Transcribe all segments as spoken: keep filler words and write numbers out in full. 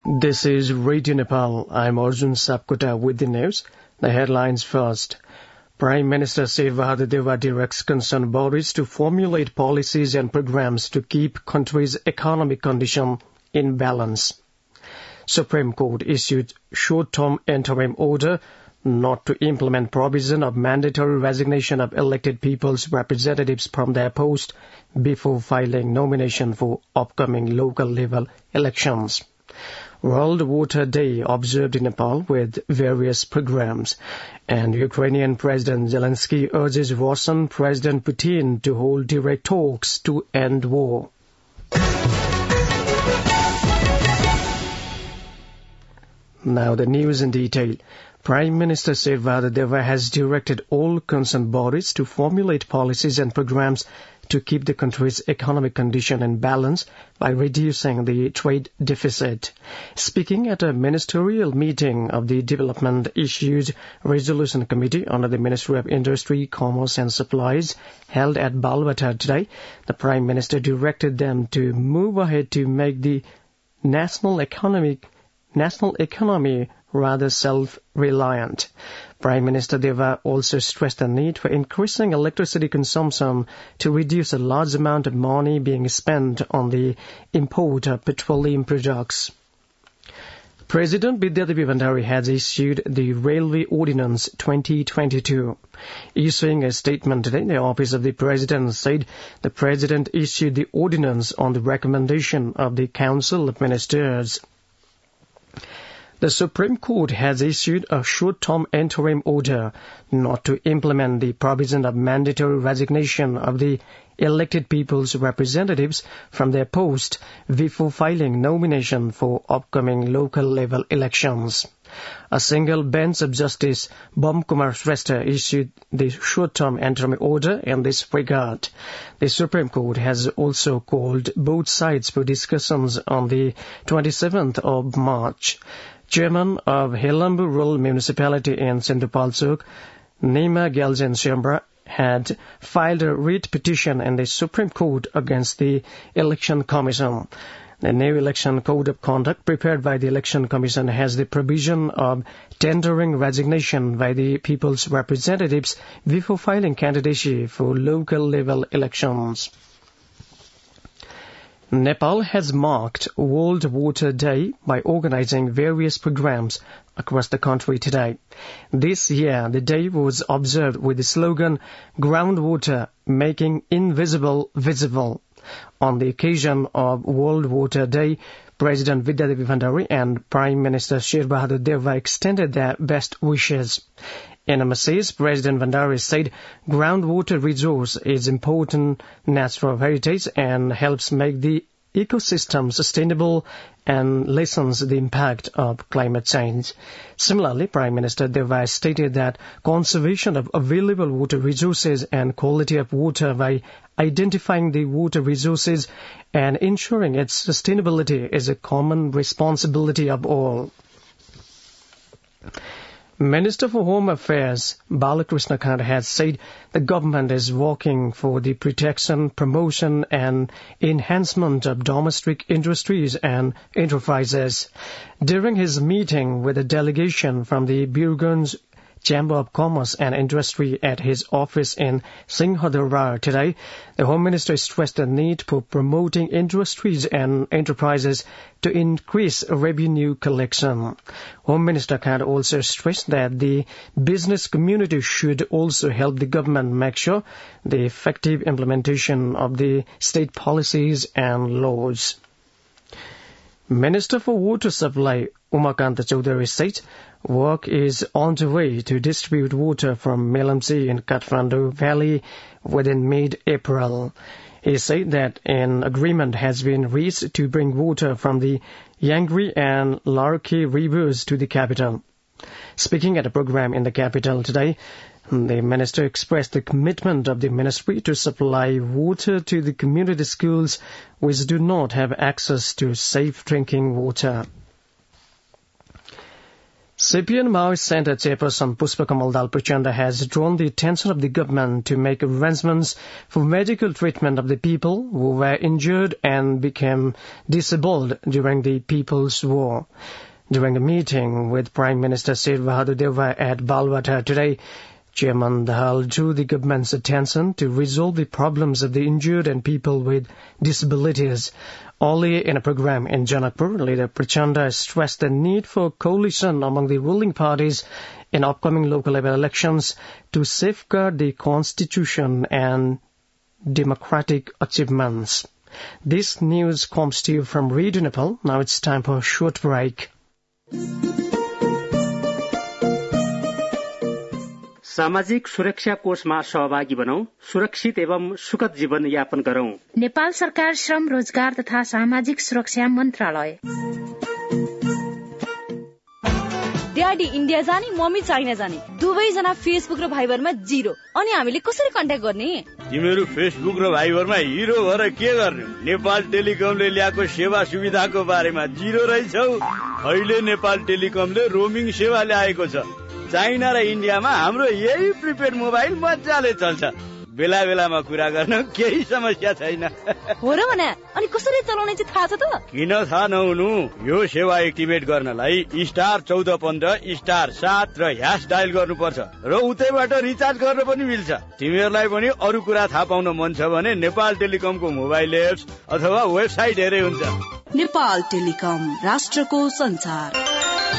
This is Radio Nepal. I'm Arjun Sapkota with the news. The headlines first. Prime Minister Sher Bahadur Deva directs concerned bodies to formulate policies and programs to keep country's economic condition in balance. Supreme Court issued short-term interim order not to implement provision of mandatory resignation of elected people's representatives from their post before filing nomination for upcoming local level elections. World Water Day observed in Nepal with various programs, and Ukrainian President Zelensky urges Russian President Putin to hold direct talks to end war. Now the news in detail. Prime Minister Sher Bahadur Deva has directed all concerned bodies to formulate policies and programs to keep the country's economic condition in balance by reducing the trade deficit. Speaking at a ministerial meeting of the Development Issues Resolution Committee under the Ministry of Industry, Commerce and Supplies held at Balwata today, the Prime Minister directed them to move ahead to make the national economic national economy rather self-reliant. Prime Minister Deva also stressed the need for increasing electricity consumption to reduce a large amount of money being spent on the import of petroleum products. President Vidyadevi Bhandari has issued the Railway Ordinance twenty twenty-two. Issuing a statement today, the Office of the President said the President issued the ordinance on the recommendation of the Council of Ministers. The Supreme Court has issued a short-term interim order not to implement the provision of mandatory resignation of the elected people's representatives from their post before filing nomination for upcoming local-level elections. A single bench of Justice Bam Kumar Shrestha issued the short-term interim order in this regard. The Supreme Court has also called both sides for discussions on the twenty-seventh of March. Chairman of Helambu Rural Municipality in Sindhupalchok, Nima Gyaljan Shyambra, had filed a writ petition in the Supreme Court against the Election Commission. The new Election Code of Conduct prepared by the Election Commission has the provision of tendering resignation by the people's representatives before filing candidacy for local level elections. Nepal has marked World Water Day by organizing various programs across the country today. This year, the day was observed with the slogan, Groundwater, Making Invisible Visible. On the occasion of World Water Day, President Vidyadevi Bhandari and Prime Minister Sher Bahadur Deva extended their best wishes. In a message, President Bhandari said groundwater resource is important natural heritage and helps make the ecosystem sustainable and lessens the impact of climate change. Similarly, Prime Minister Deva stated that conservation of available water resources and quality of water by identifying the water resources and ensuring its sustainability is a common responsibility of all. Minister for Home Affairs Balakrishna Khanda has said the government is working for the protection, promotion and enhancement of domestic industries and enterprises. During his meeting with a delegation from the Birgunj Chamber of Commerce and Industry at his office in Singhadurbar today, the Home Minister stressed the need for promoting industries and enterprises to increase revenue collection. Home Minister Khanda also stressed that the business community should also help the government make sure the effective implementation of the state policies and laws. Minister for Water Supply Umakanta Chaudhary said work is on the way to distribute water from Melamsi in Kathmandu Valley within mid-April. He said that an agreement has been reached to bring water from the Yangri and Larki rivers to the capital. Speaking at a program in the capital today, the minister expressed the commitment of the ministry to supply water to the community schools which do not have access to safe drinking water. C P N Maoist Centre Chairperson Pushpakamal Dal Prachanda has drawn the attention of the government to make arrangements for medical treatment of the people who were injured and became disabled during the People's War. During a meeting with Prime Minister Sher Bahadur Deuba at Balwata today, Chairman Dal drew the government's attention to resolve the problems of the injured and people with disabilities. Earlier in a program in Janakpur, Leader Prachanda stressed the need for coalition among the ruling parties in upcoming local level elections to safeguard the constitution and democratic achievements. This news comes to you from Radio Nepal. Now it's time for a short break. सामाजिक सुरक्षा कोषमा सहभागी बनौं, सुरक्षित एवं सुखद जीवन यापन गरौं। नेपाल सरकार श्रम रोजगार तथा सामाजिक सुरक्षा मन्त्रालय। ड्याडी इन्डिया जाने, मम्मी चाइना जाने, दुवैजना फेसबुक र भाइबरमा जिरो। अनि हामीले कसरी कन्ट्याक्ट गर्ने? तिमीहरू फेसबुक र भाइबरमा हिरो भएर के गर्ने? नेपाल टेलिकमले ल्याएको सेवा सुविधाको बारेमा जिरो रहेछौ। अहिले नेपाल टेलिकमले रोमिङ सेवा ल्याएको छ। चाइना र इन्डियामा हाम्रो यही प्रिपेड मोबाइल मजाले चल्छ। बेला बेलामा कुरा गर्न केही समस्या छैन। हो र भने अनि कसरी चलाउने चाहिँ थाहा छ त? किन थाहा नहुनु? यो सेवा एक्टिभेट गर्नलाई स्टार चौध पन्ध्र स्टार सात र ह्यास डायल गर्नुपर्छ र उतैबाट रिचार्ज गर्न पनि मिल्छ। तिमीहरूलाई पनि अरू कुरा थाहा पाउन मन छ भने नेपाल टेलिकमको मोबाइल एप्स अथवा वेबसाइट हेरे हुन्छ। नेपाल टेलिकम, राष्ट्रको संचार।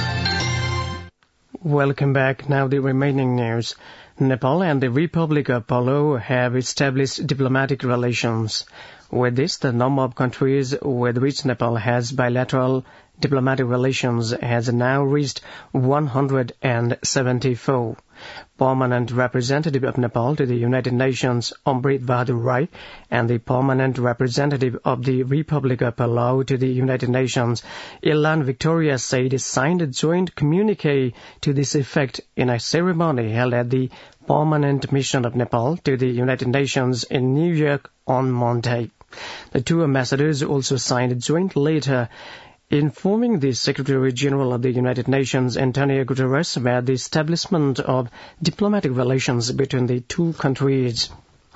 Welcome back. Now the remaining news. Nepal and the Republic of Palau have established diplomatic relations. With this, the number of countries with which Nepal has bilateral diplomatic relations has now reached one hundred seventy-four. Permanent representative of Nepal to the United Nations, Amrit Bahadur Rai, and the permanent representative of the Republic of Palau to the United Nations, Ilan Victoria Said, signed a joint communique to this effect in a ceremony held at the Permanent Mission of Nepal to the United Nations in New York on Monday. The two ambassadors also signed a joint letter informing the Secretary-General of the United Nations, Antonio Guterres, about the establishment of diplomatic relations between the two countries.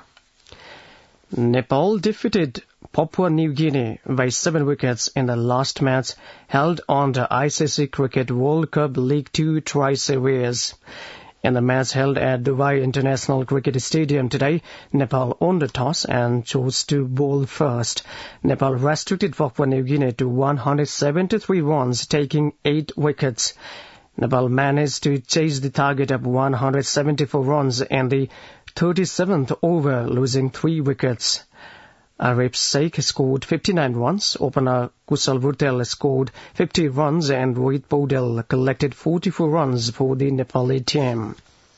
Nepal defeated Papua New Guinea by seven wickets in the last match held on the I C C Cricket World Cup League Two Tri-Series. In the match held at Dubai International Cricket Stadium today, Nepal won the toss and chose to bowl first. Nepal restricted Papua New Guinea to one hundred seventy-three runs, taking eight wickets. Nepal managed to chase the target of one hundred seventy-four runs in the thirty-seventh over, losing three wickets. Arif Sheikh scored fifty-nine runs, opener Kusal Bhutel scored fifty runs, and Rohit Paudel collected forty-four runs for the Nepali team.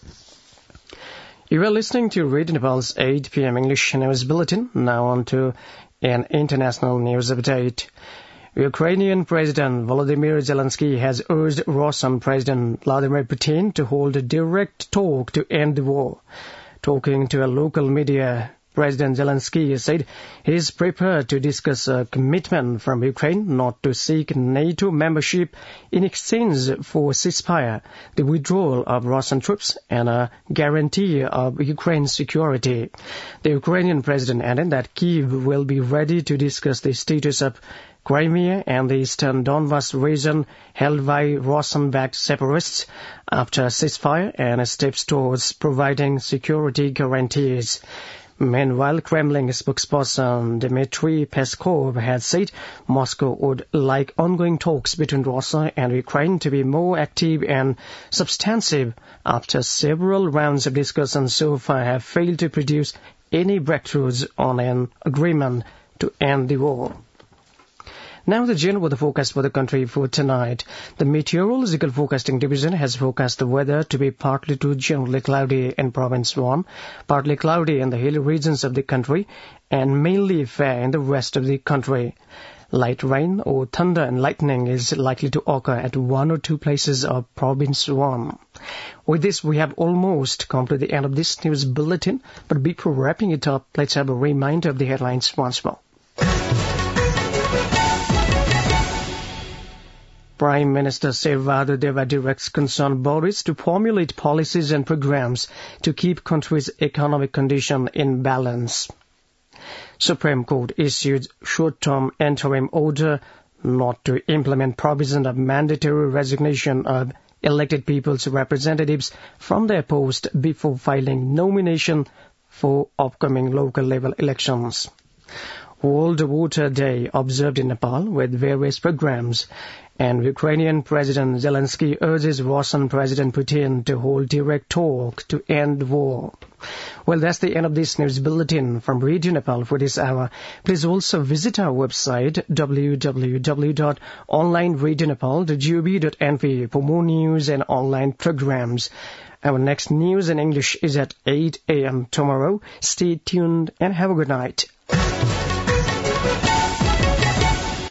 You are listening to Radio Nepal's eight p.m. English News Bulletin. Now on to an international news update. Ukrainian President Volodymyr Zelensky has urged Russian President Vladimir Putin to hold a direct talk to end the war. Talking to a local media, President Zelensky said he is prepared to discuss a commitment from Ukraine not to seek NATO membership in exchange for ceasefire, the withdrawal of Russian troops, and a guarantee of Ukraine's security. The Ukrainian president added that Kyiv will be ready to discuss the status of Crimea and the eastern Donbas region held by Russian-backed separatists after a ceasefire and steps towards providing security guarantees. Meanwhile, Kremlin spokesperson Dmitry Peskov had said Moscow would like ongoing talks between Russia and Ukraine to be more active and substantive after several rounds of discussions so far have failed to produce any breakthroughs on an agreement to end the war. Now the general weather forecast for the country for tonight. The Meteorological Forecasting Division has forecast the weather to be partly to generally cloudy in Province one, partly cloudy in the hilly regions of the country, and mainly fair in the rest of the country. Light rain or thunder and lightning is likely to occur at one or two places of Province one. With this, we have almost come to the end of this news bulletin, but before wrapping it up, let's have a reminder of the headlines once more. Prime Minister Servado Deva directs concerned bodies to formulate policies and programs to keep country's economic condition in balance. Supreme Court issued short-term interim order not to implement provision of mandatory resignation of elected people's representatives from their post before filing nomination for upcoming local level elections. World Water Day observed in Nepal with various programs, and Ukrainian President Zelensky urges Russian President Putin to hold direct talk to end war. Well, that's the end of this news bulletin from Radio Nepal for this hour. Please also visit our website w w w dot online radio nepal dot gov dot n p for more news and online programs. Our next news in English is at eight a.m. tomorrow. Stay tuned and have a good night.